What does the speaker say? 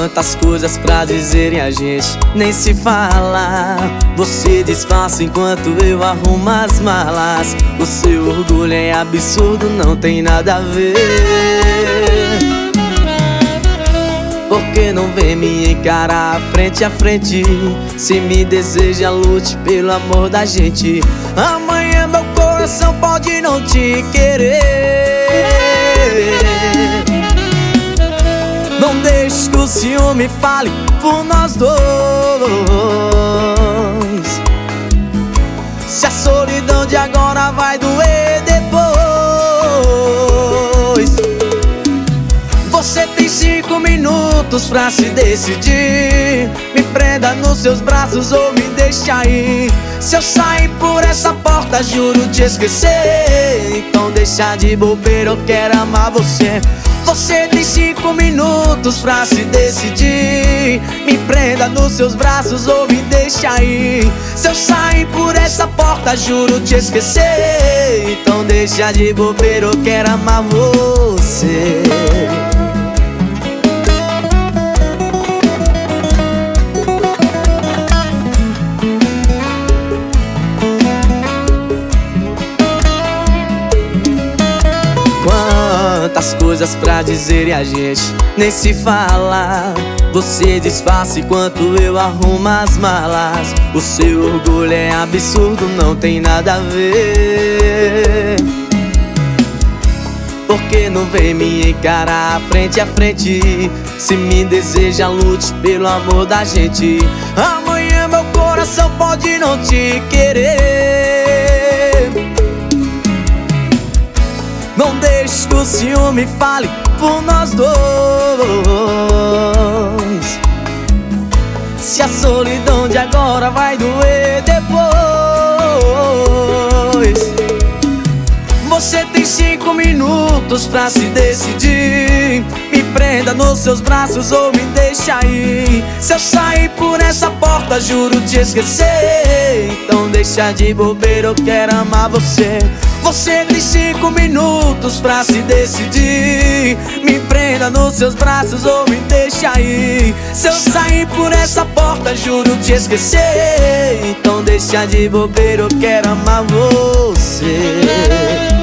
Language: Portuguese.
Quantas coisas pra dizerem a gente nem se fala. Você disfarça enquanto eu arrumo as malas. O seu orgulho é absurdo, não tem nada a ver. Por que não vem me encarar frente a frente? Se me deseja, lute pelo amor da gente. Amanhã meu coração pode não te querer. Não deixe que o ciúme fale por nós dois. Se a solidão de agora vai doer depois. Você tem 5 minutos pra se decidir. Me prenda nos seus braços ou me deixa ir. Se eu sair por essa porta, juro te esquecer. Então deixa de bobeira, eu quero amar você. Você tem 5 minutos pra se decidir. Me prenda nos seus braços ou me deixa ir. Se eu sair por essa porta, juro te esquecer. Então deixa de bobeira, eu quero amar você. Quantas coisas pra dizer e a gente nem se fala. Você disfarça enquanto eu arrumo as malas. O seu orgulho é absurdo, não tem nada a ver. Por que não vem me encarar frente a frente? Se me deseja, lute pelo amor da gente. Amanhã meu coração pode não te querer. Não deixe que o ciúme fale por nós dois. Se a solidão de agora vai doer depois. Você tem 5 minutos pra se decidir. Me prenda nos seus braços ou me deixa ir. Se eu sair por essa porta, juro te esquecer. Então deixa de bobeira, eu quero amar você. Você tem 5 minutos pra se decidir. Me prenda nos seus braços ou me deixa ir. Se eu sair por essa porta, juro te esquecer. Então deixa de bobeira, eu quero amar você.